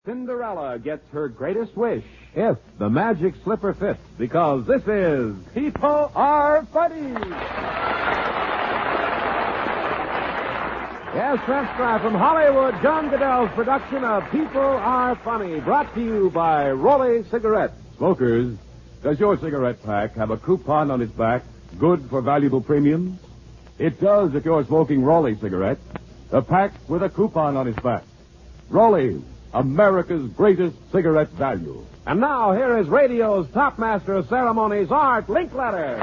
Cinderella gets her greatest wish if the magic slipper fits, because this is People Are Funny. Yes, that's right. From Hollywood, John Goodell's production of People Are Funny, brought to you by Rolly Cigarettes. Smokers, does your cigarette pack have a coupon on its back, good for valuable premiums? It does if you're smoking Rolly cigarettes. A pack with a coupon on its back. Rolly, America's greatest cigarette value. And now, here is radio's top master of ceremonies, Art Linkletter.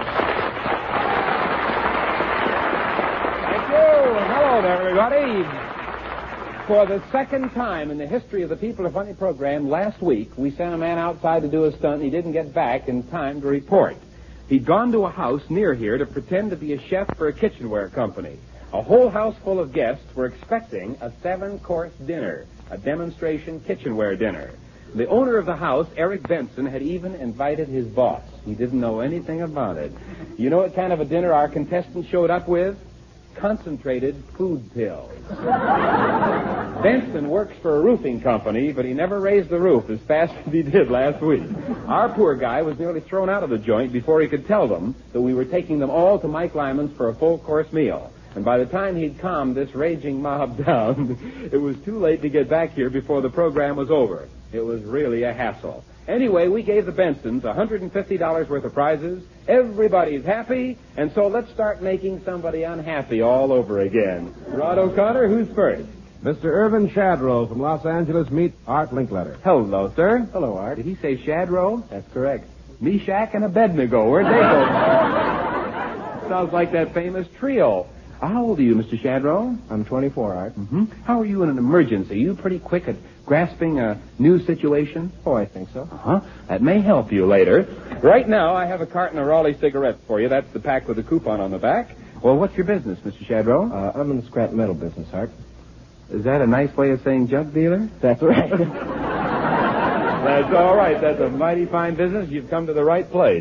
Thank you, and hello there, everybody. For the second time in the history of the People Are Funny program, last week, we sent a man outside to do a stunt, and he didn't get back in time to report. He'd gone to a house near here to pretend to be a chef for a kitchenware company. A whole house full of guests were expecting a 7-course dinner. A demonstration kitchenware dinner. The owner of the house, Eric Benson, had even invited his boss. He didn't know anything about it. You know what kind of a dinner our contestant showed up with? Concentrated food pills. Benson works for a roofing company, but he never raised the roof as fast as he did last week. Our poor guy was nearly thrown out of the joint before he could tell them that we were taking them all to Mike Lyman's for a full-course meal. And by the time he'd calmed this raging mob down, it was too late to get back here before the program was over. It was really a hassle. Anyway, we gave the Bensons $150 worth of prizes. Everybody's happy, and so let's start making somebody unhappy all over again. Rod O'Connor, who's first? Mr. Irvin Shadrow from Los Angeles, meet Art Linkletter. Hello, sir. Hello, Art. Did he say Shadrow? That's correct. Meshach and Abednego. Where'd they go? Sounds like that famous trio. How old are you, Mr. Shadrow? I'm 24, Art. Mm-hmm. How are you in an emergency? Are you pretty quick at grasping a new situation? Oh, I think so. Uh-huh. That may help you later. Right now, I have a carton of Raleigh cigarettes for you. That's the pack with the coupon on the back. Well, what's your business, Mr. Shadrow? I'm in the scrap metal business, Art. Is that a nice way of saying junk dealer? That's right. That's all right. That's a mighty fine business. You've come to the right place.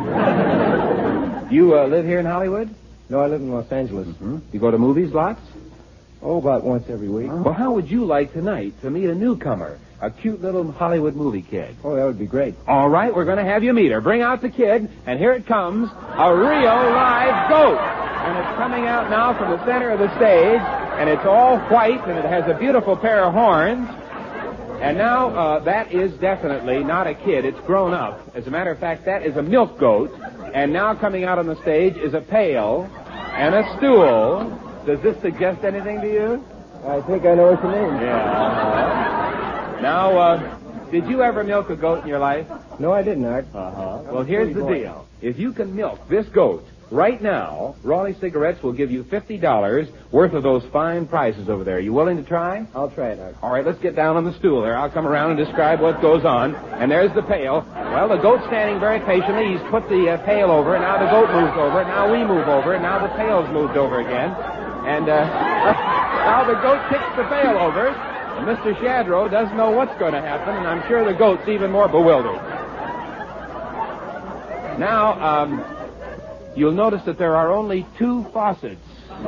You live here in Hollywood? No, I live in Los Angeles. Mm-hmm. You go to movies lots? Oh, about once every week. Well, how would you like tonight to meet a newcomer, a cute little Hollywood movie kid? Oh, that would be great. All right, we're going to have you meet her. Bring out the kid, and here it comes, a real live goat. And it's coming out now from the center of the stage, and it's all white, and it has a beautiful pair of horns. And now, that is definitely not a kid. It's grown up. As a matter of fact, that is a milk goat. And now coming out on the stage is a pail and a stool. Does this suggest anything to you? I think I know what you mean. Yeah. Now, did you ever milk a goat in your life? No, I didn't, Art. Uh-huh. Well, here's the deal. If you can milk this goat right now, Raleigh Cigarettes will give you $50 worth of those fine prizes over there. You willing to try? I'll try it, Art. All right, let's get down on the stool there. I'll come around and describe what goes on. And there's the pail. Well, the goat's standing very patiently. He's put the pail over, and now the goat moves over, and now we move over, and now the pail's moved over again. And now the goat kicks the pail over, and Mr. Shadrow doesn't know what's going to happen, and I'm sure the goat's even more bewildered. Now, you'll notice that there are only 2 faucets.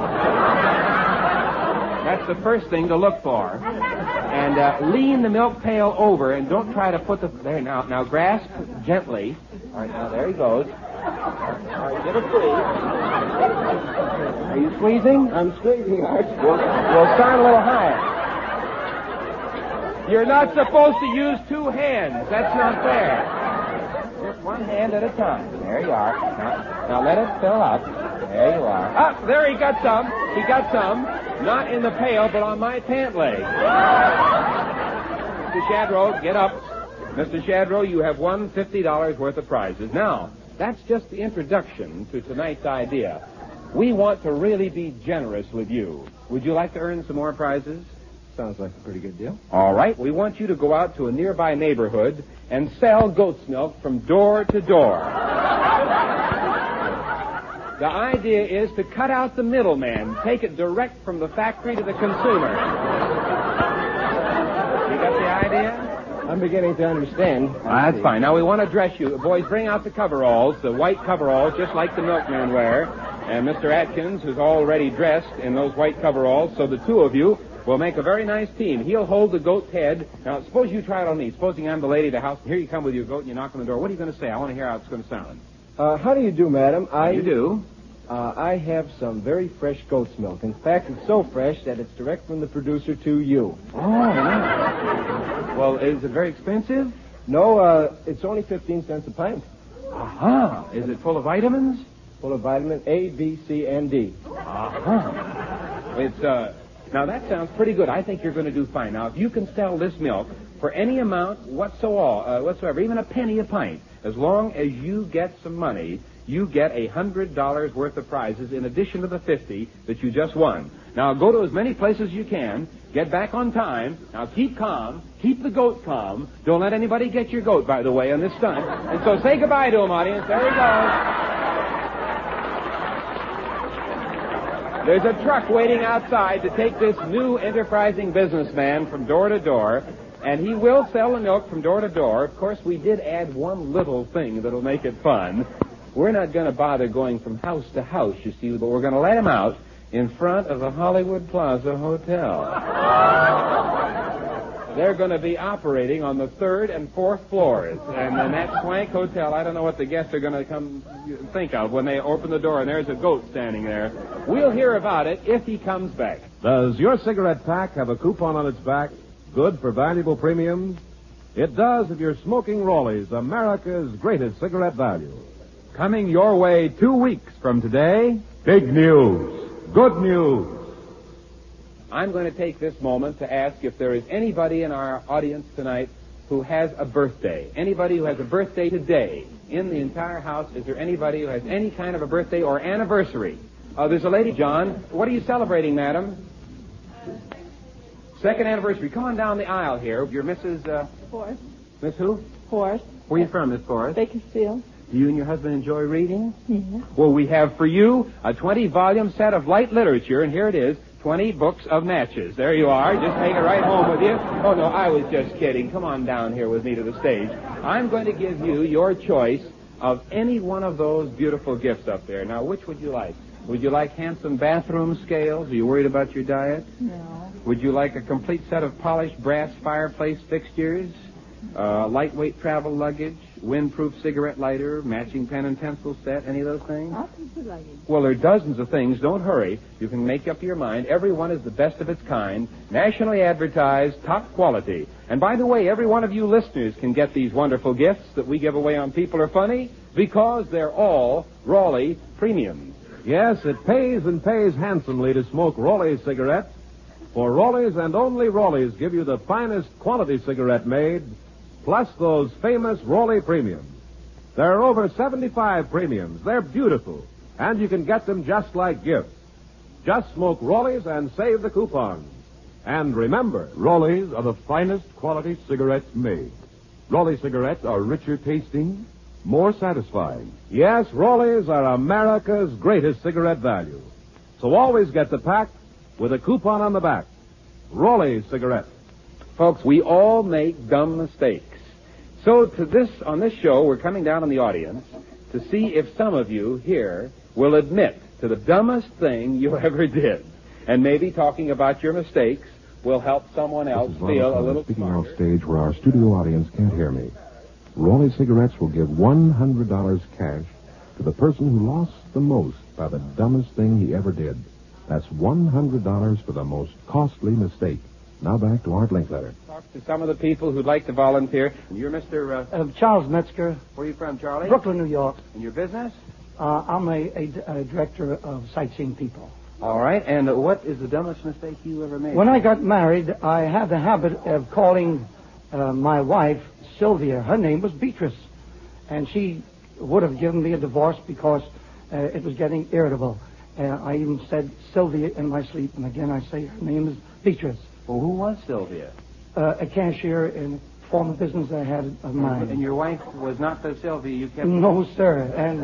That's the first thing to look for. And lean the milk pail over, and don't try to put the... There, now grasp gently. All right, now there he goes. All right, give a squeeze. Are you squeezing? I'm squeezing, Art. We'll start a little higher. You're not supposed to use 2 hands. That's not fair. Just 1 hand at a time. There you are. Now let it fill up. There you are. Ah, there he got some. He got some. Not in the pail, but on my pant leg. Mr. Shadrow, get up. Mr. Shadrow, you have won $50 worth of prizes. Now, that's just the introduction to tonight's idea. We want to really be generous with you. Would you like to earn some more prizes? Sounds like a pretty good deal. All right. We want you to go out to a nearby neighborhood and sell goat's milk from door to door. The idea is to cut out the middleman, take it direct from the factory to the consumer. You got the idea? I'm beginning to understand. That's fine. Now we want to dress you. Boys, bring out the coveralls, the white coveralls, just like the milkmen wear. And Mr. Atkins is already dressed in those white coveralls, so the 2 of you will make a very nice team. He'll hold the goat's head. Now, suppose you try it on me. Supposing I'm the lady of the house, and here you come with your goat, and you knock on the door. What are you going to say? I want to hear how it's going to sound. How do you do, madam? You do? I have some very fresh goat's milk. In fact, it's so fresh that it's direct from the producer to you. Oh, nice. Well, is it very expensive? No, it's only 15 cents a pint. Aha. Is it full of vitamins? Full of vitamin A, B, C, and D. Aha. It's, now that sounds pretty good. I think you're going to do fine. Now, if you can sell this milk for any amount whatsoever, even a penny a pint, as long as you get some money, you get $100 worth of prizes in addition to the 50 that you just won. Now, go to as many places as you can. Get back on time. Now, keep calm. Keep the goat calm. Don't let anybody get your goat, by the way, on this stunt. And so say goodbye to him, audience. There he goes. There's a truck waiting outside to take this new enterprising businessman from door to door, and he will sell the milk from door to door. Of course, we did add one little thing that'll make it fun. We're not going to bother going from house to house, you see, but we're going to let him out in front of the Hollywood Plaza Hotel. They're going to be operating on the 3rd and 4th floors. And in that swank hotel, I don't know what the guests are going to come think of when they open the door and there's a goat standing there. We'll hear about it if he comes back. Does your cigarette pack have a coupon on its back, good for valuable premiums? It does if you're smoking Rollies, America's greatest cigarette value. Coming your way 2 weeks from today, Big news. Good news. I'm going to take this moment to ask if there is anybody in our audience tonight who has a birthday. Anybody who has a birthday today in the entire house. Is there anybody who has any kind of a birthday or anniversary? There's a lady, John. What are you celebrating, madam? 2nd anniversary. Come on down the aisle here. You're Mrs. Forrest. Miss who? Forrest. Where are you from, Miss Forrest? Bakersfield. Do you and your husband enjoy reading? Yeah. Well, we have for you a 20-volume set of light literature, and here it is, 20 books of matches. There you are. Just take it right home with you. Oh, no, I was just kidding. Come on down here with me to the stage. I'm going to give you your choice of any one of those beautiful gifts up there. Now, which would you like? Would you like handsome bathroom scales? Are you worried about your diet? No. Would you like a complete set of polished brass fireplace fixtures? Lightweight travel luggage, windproof cigarette lighter, matching pen and pencil set, any of those things? I'll take the luggage. Well, there are dozens of things. Don't hurry. You can make up your mind. Every one is the best of its kind, nationally advertised, top quality. And by the way, every one of you listeners can get these wonderful gifts that we give away on People Are Funny because they're all Raleigh premiums. Yes, it pays and pays handsomely to smoke Rollies cigarettes. For Rollies and only Rollies give you the finest quality cigarette made, plus those famous Raleigh premiums. There are over 75 premiums. They're beautiful, and you can get them just like gifts. Just smoke Rollies and save the coupons. And remember, Rollies are the finest quality cigarettes made. Raleigh cigarettes are richer tasting, more satisfying. yes, Rollies are America's greatest cigarette value. So always get the pack with a coupon on the back. Rollies cigarettes. Folks, we all make dumb mistakes. So on this show, we're coming down on the audience to see if some of you here will admit to the dumbest thing you ever did. And maybe talking about your mistakes will help someone else feel a little speaking smarter. off stage where our studio audience can't hear me. Raleigh Cigarettes will give $100 cash to the person who lost the most by the dumbest thing he ever did. That's $100 for the most costly mistake. Now back to Art Linkletter. Talk to some of the people who'd like to volunteer. You're Mr. Charles Metzger, Where are you from, Charlie? Brooklyn, New York. And your business? I'm a director of sightseeing people. All right. And what is the dumbest mistake you ever made? When I got married, I had the habit of calling my wife Sylvia. Her name was Beatrice. And she would have given me a divorce because it was getting irritable. I even said Sylvia in my sleep. And again, I say her name is Beatrice. Well, who was Sylvia? A cashier in a former business I had of mine. And your wife was not the Sylvia you kept... No, sir. And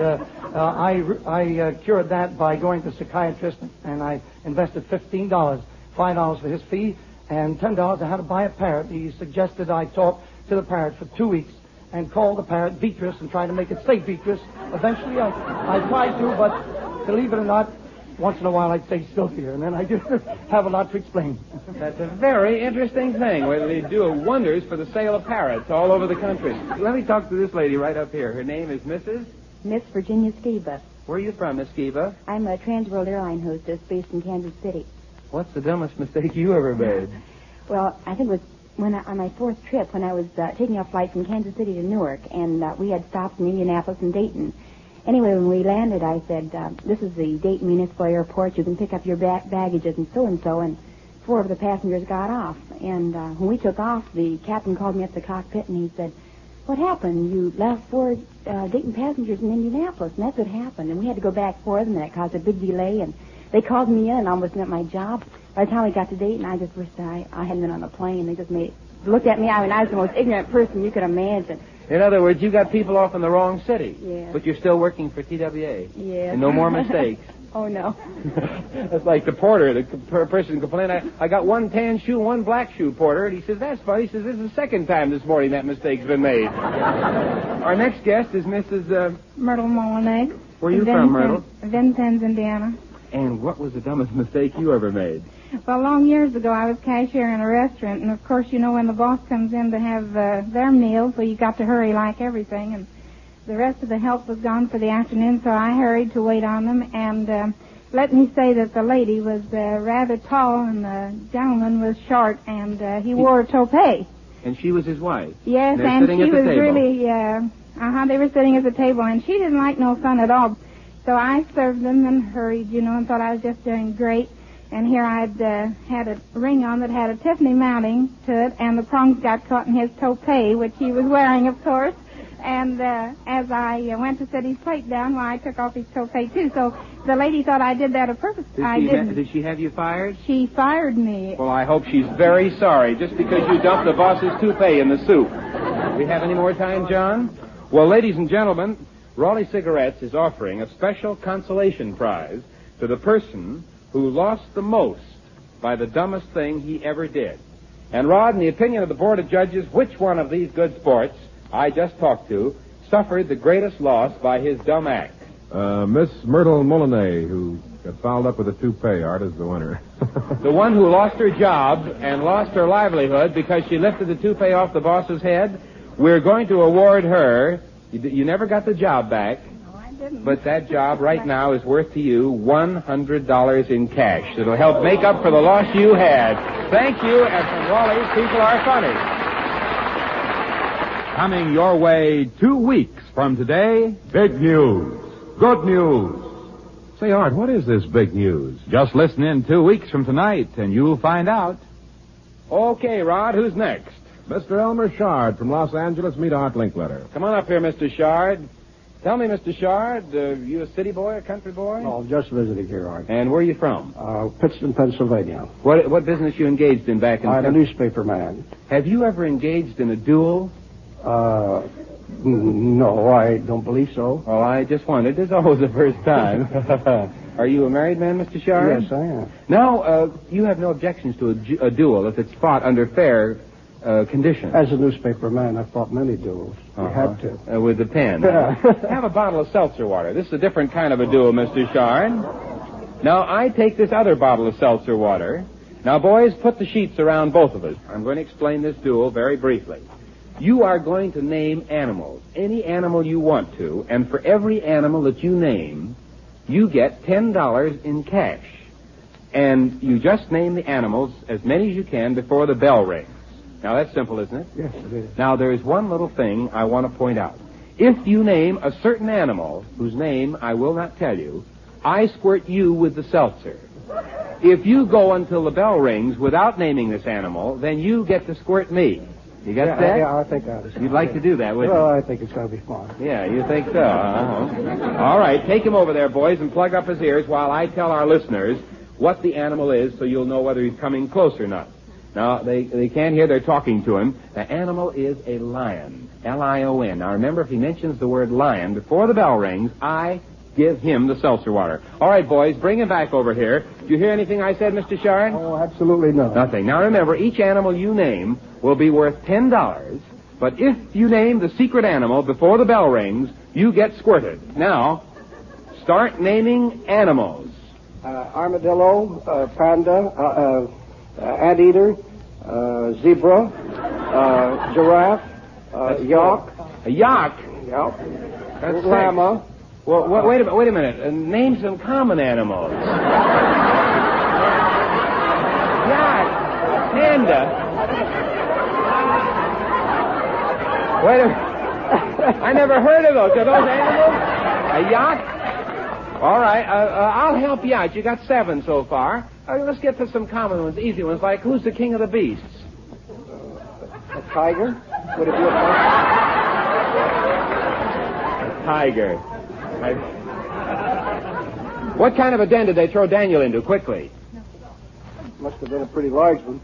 I cured that by going to a psychiatrist, and I invested $15, $5 for his fee, and $10 I had to buy a parrot. He suggested I talk to the parrot for 2 weeks and call the parrot Beatrice and try to make it say Beatrice. Eventually, I tried to, but believe it or not, once in a while I'd say Sylvia, and then I just have a lot to explain. That's a very interesting thing, where they do wonders for the sale of parrots all over the country. Let me talk to this lady right up here. Her name is Mrs. Miss Virginia Skiba. Where are you from, Miss Skiba? I'm a Transworld airline hostess based in Kansas City. What's the dumbest mistake you ever made? Well, I think it was on my fourth trip when I was taking a flight from Kansas City to Newark, and we had stops in Indianapolis and Dayton. Anyway, when we landed, I said, this is the Dayton Municipal Airport. You can pick up your baggages and so-and-so, and 4 of the passengers got off. And when we took off, the captain called me up to the cockpit, and he said, what happened? You left 4 Dayton passengers in Indianapolis, and that's what happened. And we had to go back for them, and it caused a big delay, and they called me in and almost met my job. By the time we got to Dayton, I just wished I hadn't been on the plane. They just looked at me. I mean, I was the most ignorant person you could imagine. In other words, you got people off in the wrong city. Yeah. But you're still working for TWA. Yeah. And no more mistakes. Oh, no. That's like the porter, the person complained, I got 1 tan shoe, 1 black shoe, porter. And he says, that's funny. He says, this is the second time this morning that mistake's been made. Our next guest is Mrs. Myrtle Molinex. Where are you from, Myrtle? Vincennes, Indiana. And what was the dumbest mistake you ever made? Well, long years ago, I was cashier in a restaurant, and of course, you know, when the boss comes in to have their meal, so you got to hurry like everything, and the rest of the help was gone for the afternoon, so I hurried to wait on them, and let me say that the lady was rather tall, and the gentleman was short, and he wore a toupee. And she was his wife? Yes, and she was really, they were sitting at the table, and she didn't like no fun at all. So I served them and hurried, you know, and thought I was just doing great. And here I'd had a ring on that had a Tiffany mounting to it, and the prongs got caught in his toupee, which he was wearing, of course. And as I went to set his plate down, well, I took off his toupee, too. So the lady thought I did that on purpose. I didn't. Did she have you fired? She fired me. Well, I hope she's very sorry, just because you dumped the boss's toupee in the soup. Do we have any more time, John? Well, ladies and gentlemen, Raleigh Cigarettes is offering a special consolation prize to the person who lost the most by the dumbest thing he ever did. And, Rod, in the opinion of the Board of Judges, which one of these good sports I just talked to suffered the greatest loss by his dumb act? Miss Myrtle Molinet, who got fouled up with a toupee, Art, is the winner. The one who lost her job and lost her livelihood because she lifted the toupee off the boss's head, we're going to award her. You never got the job back. But that job right now is worth to you $100 in cash. It'll help make up for the loss you had. Thank you, and from Raleigh, people are funny. Coming your way 2 weeks from today, big news. Good news. Say, Art, what is this big news? Just listen in 2 weeks from tonight, and you'll find out. Okay, Rod, who's next? Mr. Elmer Shard from Los Angeles. Meet Art Linkletter. Come on up here, Mr. Shard. Tell me, Mr. Shard, you a city boy, a country boy? Oh, just visiting here, Art. And where are you from? Pittston, Pennsylvania. What business you engaged in back in... I'm a newspaper man. Have you ever engaged in a duel? No, I don't believe so. Well, I just wondered. There's always a first time. Are you a married man, Mr. Shard? Yes, I am. Now, you have no objections to a duel if it's fought under fair conditions. As a newspaper man, I've fought many duels. You had to. With the pen. Have a bottle of seltzer water. This is a different kind of a duel, Mr. Shard. Now, I take this other bottle of seltzer water. Now, boys, put the sheets around both of us. I'm going to explain this duel very briefly. You are going to name animals, any animal you want to, and for every animal that you name, you get $10 in cash. And you just name the animals, as many as you can, before the bell rings. Now, that's simple, isn't it? Yes, it is. Now, there's one little thing I want to point out. If you name a certain animal, whose name I will not tell you, I squirt you with the seltzer. If you go until the bell rings without naming this animal, then you get to squirt me. You got that? Yeah, I think I understand. You'd like to do that, wouldn't you? Well, I think it's going to be fun. Yeah, you think so? All right, take him over there, boys, and plug up his ears while I tell our listeners what the animal is so you'll know whether he's coming close or not. Now, they can't hear. They're talking to him. The animal is a lion, L-I-O-N. Now, remember, if he mentions the word lion before the bell rings, I give him the seltzer water. All right, boys, bring him back over here. Did you hear anything I said, Mr. Shard? Oh, absolutely not. Nothing. Now, remember, each animal you name will be worth $10, but if you name the secret animal before the bell rings, you get squirted. Now, start naming animals. Armadillo, panda, anteater, zebra, giraffe, yak. A yak? Yep. That's llama. Well, wait a minute. Name some common animals. Yak, panda. Wait a minute. I never heard of those. Are those animals? A yak? All right. I'll help you out. You got 7 so far. Let's get to some common ones, easy ones, like who's the king of the beasts? A tiger? Would it be a tiger? Tiger. What kind of a den did they throw Daniel into? Quickly. Must have been a pretty large one.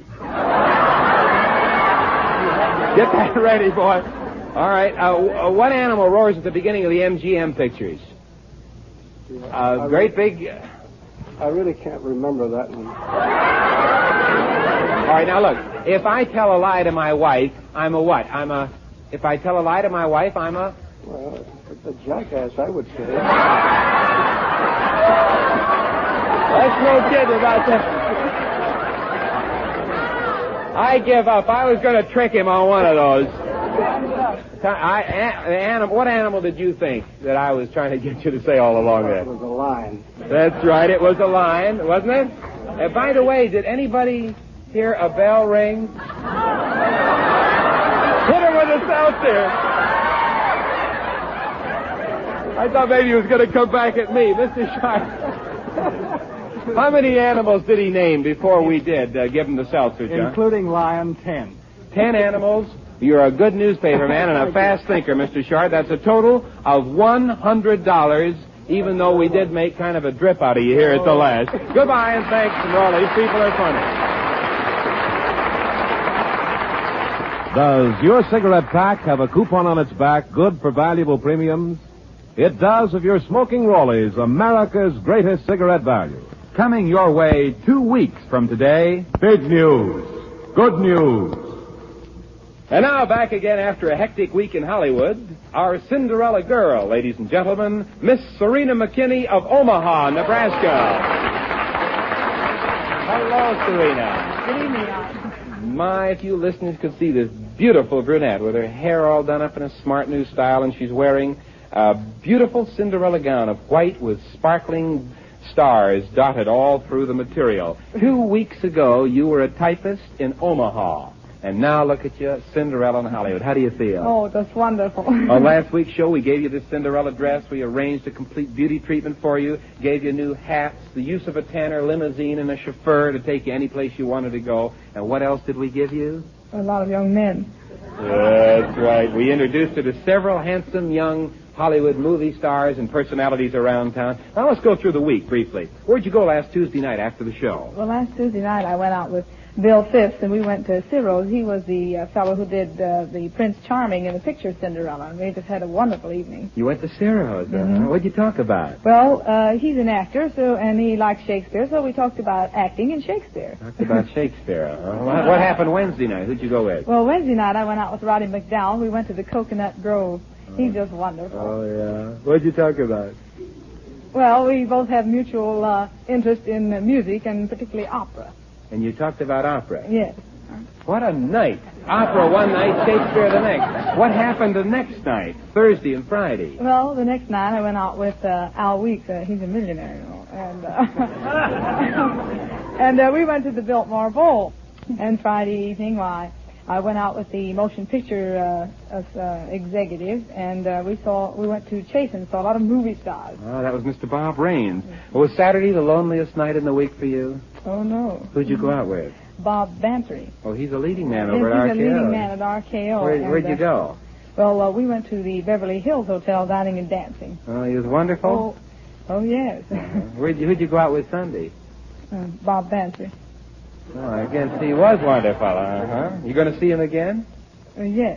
Get that ready, boy. All right. What animal roars at the beginning of the MGM pictures? Great big... I really can't remember that one. All right, now look. If I tell a lie to my wife, I'm a what? If I tell a lie to my wife, I'm a... Well, a jackass, I would say. Let's no kidding about that. I give up. I was going to trick him on one of those. What animal did you think that I was trying to get you to say all along there? It was a lion. That's right. It was a lion, wasn't it? By the way, did anybody hear a bell ring? Hit her with a seltzer. I thought maybe he was going to come back at me. Mr. Sharp. How many animals did he name before we did give him the seltzer, John? Including lion, 10. 10 animals. You're a good newspaper man and a fast thinker, Mr. Sharp. That's a total of $100, even though we did make kind of a drip out of you here at the last. Goodbye and thanks from all these people are funny. Does your cigarette pack have a coupon on its back good for valuable premiums? It does if you're smoking Rollies, America's greatest cigarette value. Coming your way 2 weeks from today. Big news. Good news. And now back again after a hectic week in Hollywood, our Cinderella girl, ladies and gentlemen, Miss Serena McKinney of Omaha, Nebraska. Hello, Serena. Good evening, Art. My, if you listeners could see this beautiful brunette with her hair all done up in a smart new style, and she's wearing a beautiful Cinderella gown of white with sparkling stars dotted all through the material. 2 weeks ago, you were a typist in Omaha. And now look at you, Cinderella in Hollywood. How do you feel? Oh, that's wonderful. On last week's show, we gave you this Cinderella dress. We arranged a complete beauty treatment for you, gave you new hats, the use of a Tanner limousine, and a chauffeur to take you any place you wanted to go. And what else did we give you? A lot of young men. That's right. We introduced her to several handsome young Hollywood movie stars and personalities around town. Now let's go through the week briefly. Where'd you go last Tuesday night after the show? Well, last Tuesday night I went out with Bill Phipps, and we went to Ciro's. He was the fellow who did the Prince Charming in the picture Cinderella, and we just had a wonderful evening. You went to Ciro's. Mm-hmm. What'd you talk about? Well, he's an actor, and he likes Shakespeare, so we talked about acting in Shakespeare. Talked about Shakespeare. What happened Wednesday night? Who'd you go with? Well, Wednesday night I went out with Roddy McDowell. We went to the Coconut Grove. He's just wonderful. Oh, yeah. What'd you talk about? Well, we both have mutual interest in music, and particularly opera. And you talked about opera? Yes. What a night. Opera one night, Shakespeare the next. What happened the next night, Thursday and Friday? Well, the next night I went out with Al Weeks. He's a millionaire, you know. And, and we went to the Biltmore Bowl. And Friday evening, I went out with the motion picture executives, and we went to Chase and saw a lot of movie stars. Oh, that was Mr. Bob Raines. Was Saturday the loneliest night in the week for you? Oh, no. Who'd you go out with? Bob Bantry. Oh, he's a leading man over at RKO. He's a leading man at RKO. Where'd you go? Well, we went to the Beverly Hills Hotel, dining and dancing. Oh, he was wonderful? Oh yes. Who'd you go out with Sunday? Bob Bantry. Oh, I guess he was wonderful, uh-huh. You going to see him again? Yes.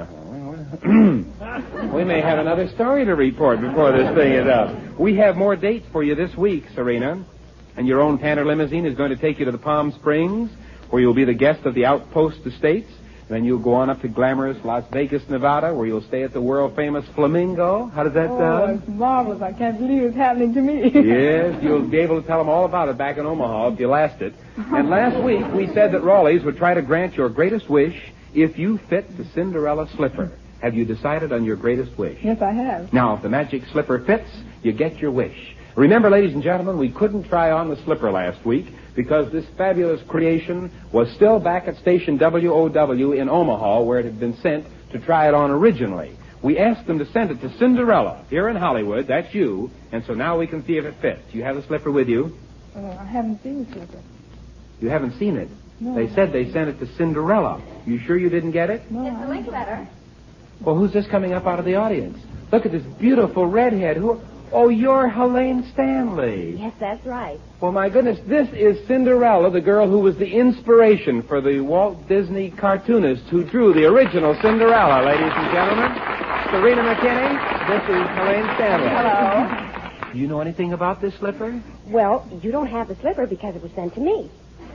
We may have another story to report before this thing is up. We have more dates for you this week, Serena. And your own Tanner limousine is going to take you to the Palm Springs, where you'll be the guest of the Outpost Estates. Then you'll go on up to glamorous Las Vegas, Nevada, where you'll stay at the world-famous Flamingo. How does that Oh, sound? it's marvelous. I can't believe it's happening to me. Yes, you'll be able to tell them all about it back in Omaha if you last it. And last week, we said that Raleigh's would try to grant your greatest wish if you fit the Cinderella slipper. Have you decided on your greatest wish? Yes, I have. Now, if the magic slipper fits, you get your wish. Remember, ladies and gentlemen, we couldn't try on the slipper last week because this fabulous creation was still back at station WOW in Omaha, where it had been sent to try it on originally. We asked them to send it to Cinderella here in Hollywood. That's you. And so now we can see if it fits. You have the slipper with you? I haven't seen the slipper. You haven't seen it? No. They said they sent it to Cinderella. You sure you didn't get it? No. It's a link letter. Well, who's this coming up out of the audience? Look at this beautiful redhead. Who? Oh, you're Helene Stanley. Yes, that's right. Well, my goodness, this is Cinderella, the girl who was the inspiration for the Walt Disney cartoonist who drew the original Cinderella, ladies and gentlemen. Serena McKinney, this is Helene Stanley. Hello. Do you know anything about this slipper? Well, you don't have the slipper because it was sent to me.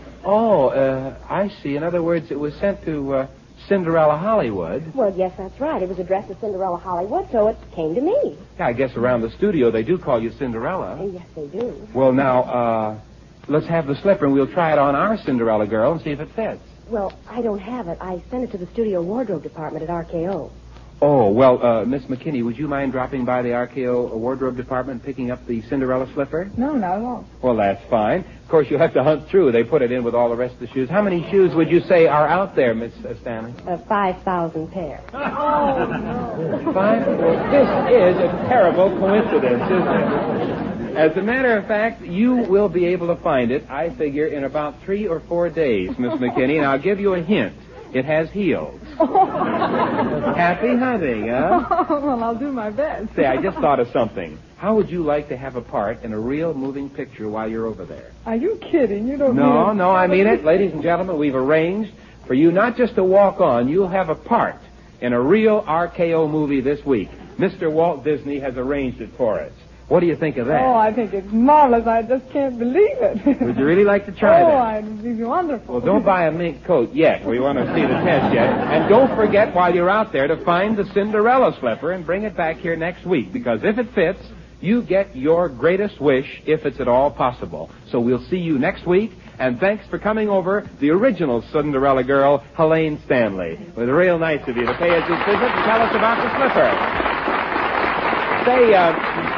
Oh, I see. In other words, it was sent to Cinderella Hollywood. Well, yes, that's right. It was addressed to Cinderella Hollywood, so it came to me. Yeah, I guess around the studio they do call you Cinderella. And yes, they do. Well, now, let's have the slipper and we'll try it on our Cinderella girl and see if it fits. Well, I don't have it. I sent it to the studio wardrobe department at RKO. Oh, well, Miss McKinney, would you mind dropping by the RKO wardrobe department and picking up the Cinderella slipper? No, not at all. Well, that's fine. Of course, you'll have to hunt through. They put it in with all the rest of the shoes. How many shoes would you say are out there, Miss Stanley? 5,000 pairs. Oh, no. Five? Well, this is a terrible coincidence, isn't it? As a matter of fact, you will be able to find it, I figure, in about 3 or 4 days, Miss McKinney, and I'll give you a hint. It has heels. Happy hunting, huh? Oh, well, I'll do my best. Say, I just thought of something. How would you like to have a part in a real moving picture while you're over there? Are you kidding? You don't No, mean it. no, I mean it. Ladies and gentlemen, we've arranged for you not just to walk on, you'll have a part in a real RKO movie this week. Mr. Walt Disney has arranged it for us. What do you think of that? Oh, I think it's marvelous. I just can't believe it. Would you really like to try that? Oh, it'd be wonderful. Well, don't buy a mink coat yet. We want to see the test yet. And don't forget while you're out there to find the Cinderella slipper and bring it back here next week. Because if it fits, you get your greatest wish if it's at all possible. So we'll see you next week. And thanks for coming over, the original Cinderella girl, Helene Stanley. It was real nice of you to pay us this visit and tell us about the slipper. Say,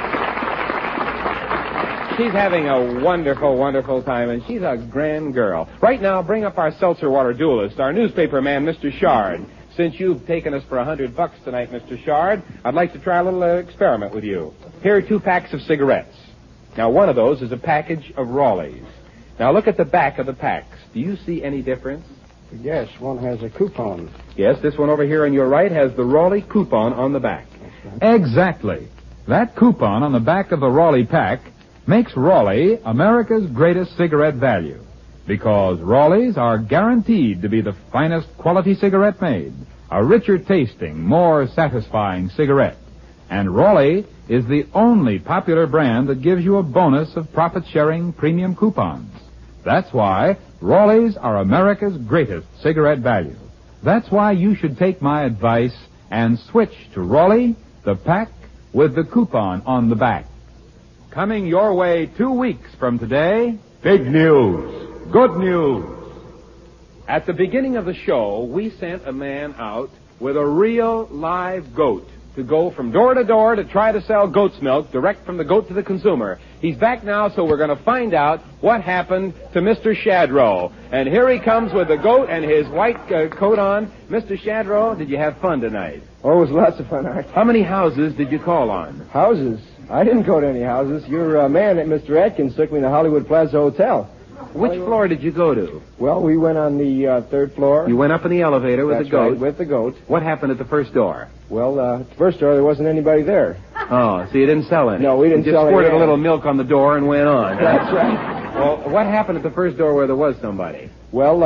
she's having a wonderful, wonderful time, and she's a grand girl. Right now, bring up our seltzer water duelist, our newspaper man, Mr. Shard. Since you've taken us for $100 tonight, Mr. Shard, I'd like to try a little experiment with you. Here are 2 packs of cigarettes. Now, one of those is a package of Raleigh's. Now, look at the back of the packs. Do you see any difference? Yes, one has a coupon. Yes, this one over here on your right has the Raleigh coupon on the back. Exactly. That coupon on the back of the Raleigh pack makes Raleigh America's greatest cigarette value, because Raleigh's are guaranteed to be the finest quality cigarette made, a richer tasting, more satisfying cigarette. And Raleigh is the only popular brand that gives you a bonus of profit-sharing premium coupons. That's why Raleigh's are America's greatest cigarette value. That's why you should take my advice and switch to Raleigh, the pack with the coupon on the back. Coming your way 2 weeks from today, Big news. Good news. At the beginning of the show, we sent a man out with a real live goat to go from door to door to try to sell goat's milk direct from the goat to the consumer. He's back now, so we're going to find out what happened to Mr. Shadrow. And here he comes with the goat and his white coat on. Mr. Shadrow, did you have fun tonight? Oh, it was lots of fun, Art. How many houses did you call on? Houses? I didn't go to any houses. Your man, Mr. Atkins, took me to Hollywood Plaza Hotel. Which floor did you go to? Well, we went on the 3rd floor. You went up in the elevator with That's the goat? Right, with the goat. What happened at the first door? Well, at the first door, there wasn't anybody there. Oh, so you didn't sell any? No, we didn't you sell just any. squirted a little milk on the door and went on. That's right. Well, what happened at the first door where there was somebody? Well,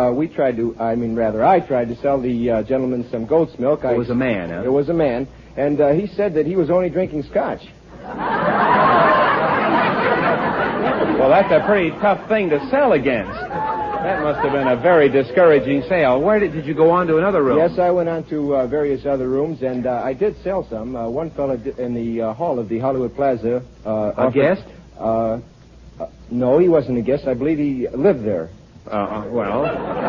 I tried to sell the gentleman some goat's milk. It was a man, huh? It was a man, and he said that he was only drinking scotch. Well, that's a pretty tough thing to sell against. That must have been a very discouraging sale. Where did you go on to another room? Yes, I went on to various other rooms, and I did sell some. One fellow in the hall of the Hollywood Plaza. A guest? No, he wasn't a guest. I believe he lived there. Well.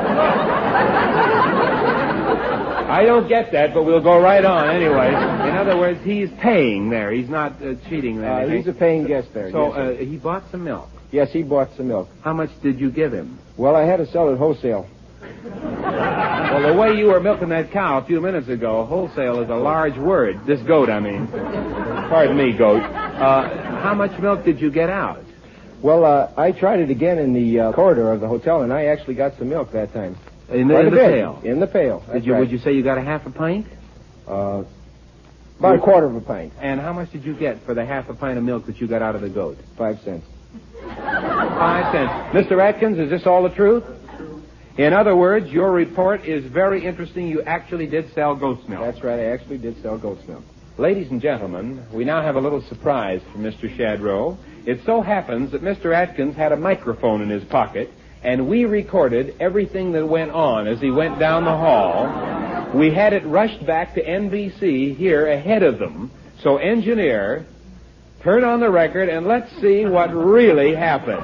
I don't get that, but we'll go right on anyway. In other words, he's paying there. He's not cheating there. He's a paying guest there. So yes, he bought some milk. Yes, he bought some milk. How much did you give him? Well, I had to sell it wholesale. Well, the way you were milking that cow a few minutes ago, wholesale is a large word. This goat, I mean. Pardon me, goat. How much milk did you get out? Well, I tried it again in the corridor of the hotel, and I actually got some milk that time. In the pail? In the pail. Would you say you got a half a pint? About a quarter of a pint. And how much did you get for the half a pint of milk that you got out of the goat? 5 cents. 5 cents. Mr. Atkins, is this all the truth? In other words, your report is very interesting. You actually did sell goat's milk. That's right. I actually did sell goat's milk. Ladies and gentlemen, we now have a little surprise for Mr. Shadrow. It so happens that Mr. Atkins had a microphone in his pocket, and we recorded everything that went on as he went down the hall. We had it rushed back to NBC here ahead of them. So, engineer, turn on the record and let's see what really happened.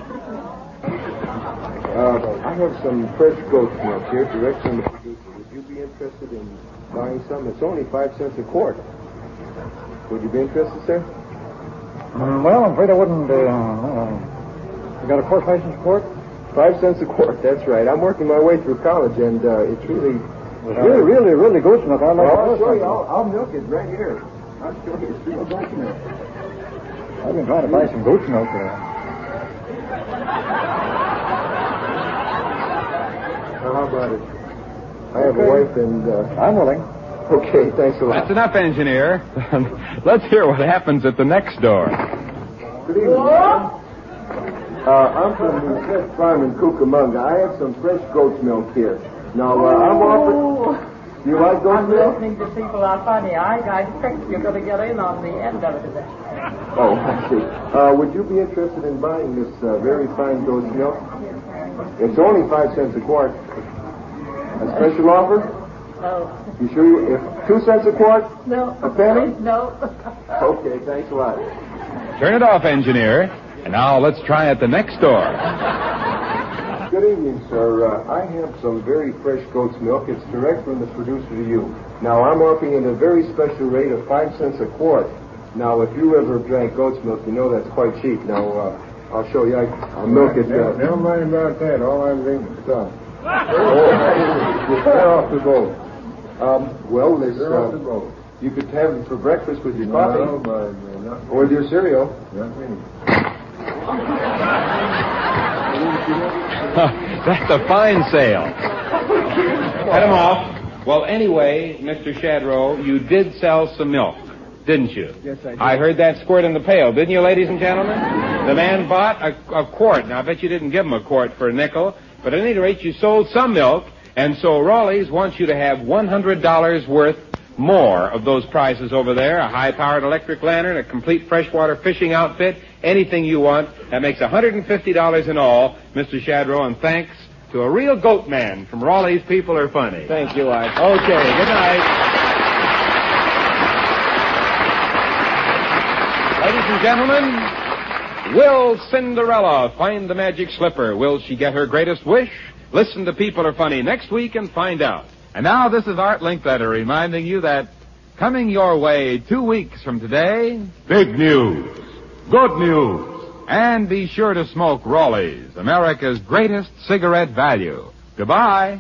I have some fresh goat's milk here, direct from the producer. Would you be interested in buying some? It's only 5 cents a quart. Would you be interested, sir? Well, I'm afraid I wouldn't. You got a horse license quart? 5 cents a quart, that's right. I'm working my way through college, and it's really goat's milk. I'll show you. I'll milk it right here. I'll show you. It's real goat's milk. I've been trying to buy some goat's milk. How about it? I have a wife, and I'm willing. Okay, thanks a lot. That's enough, engineer. Let's hear what happens at the next door. Good evening. I'm from the Smith Farm in Cucamonga. I have some fresh goat's milk here. Now, I'm offering... Do you like goat's milk? Listening to people are funny. I expect you're going to get in on the end of it today. Oh, I see. Would you be interested in buying this very fine goat's milk? It's only 5 cents a quart. A special offer? No. You sure? If 2 cents a quart? No. A penny? No. Okay, thanks a lot. Turn it off, engineer. And now let's try at the next door. Good evening, sir. I have some very fresh goat's milk. It's direct from the producer to you. Now, I'm offering it a very special rate of 5 cents a quart. Now, if you ever drank goat's milk, you know that's quite cheap. Now, I'll show you. I'll milk it. Never mind about that. All I'm drinking is stuff. You're off the boat. Well, this, off the boat. You could have it for breakfast with your coffee. No, but or with your cereal. Not me. That's a fine sale. Cut him off. Well, anyway, Mr. Shadrow, you did sell some milk, didn't you? Yes, I did. I heard that squirt in the pail, didn't you, ladies and gentlemen? The man bought a quart. Now, I bet you didn't give him a quart for a nickel, but at any rate, you sold some milk, and so Rawley's wants you to have $100 worth more of those prizes over there, a high-powered electric lantern, a complete freshwater fishing outfit, anything you want. That makes $150 in all, Mr. Shadrow, and thanks to a real goat man from Raleigh's People Are Funny. Thank you, Art. Okay, good night. Ladies and gentlemen, will Cinderella find the magic slipper? Will she get her greatest wish? Listen to People Are Funny next week and find out. And now this is Art Linkletter reminding you that coming your way 2 weeks from today, big news, good news, and be sure to smoke Rawley's, America's greatest cigarette value. Goodbye.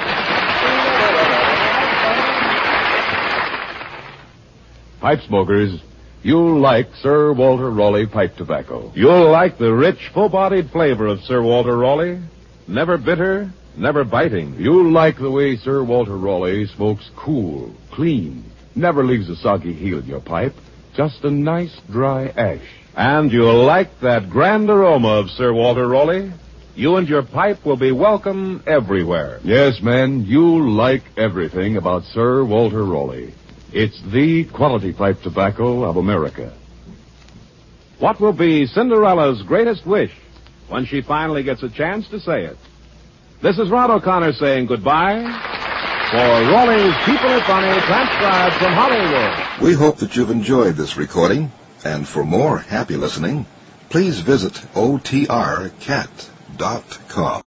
Pipe smokers, you'll like Sir Walter Raleigh pipe tobacco. You'll like the rich, full-bodied flavor of Sir Walter Raleigh. Never bitter, never biting. You'll like the way Sir Walter Raleigh smokes cool, clean, never leaves a soggy heel in your pipe, just a nice dry ash. And you'll like that grand aroma of Sir Walter Raleigh. You and your pipe will be welcome everywhere. Yes, men, you'll like everything about Sir Walter Raleigh. It's the quality pipe tobacco of America. What will be Cinderella's greatest wish when she finally gets a chance to say it? This is Rod O'Connor saying goodbye for Raleigh's People Are Funny, transcribed from Hollywood. We hope that you've enjoyed this recording, and for more happy listening, please visit otrcat.com.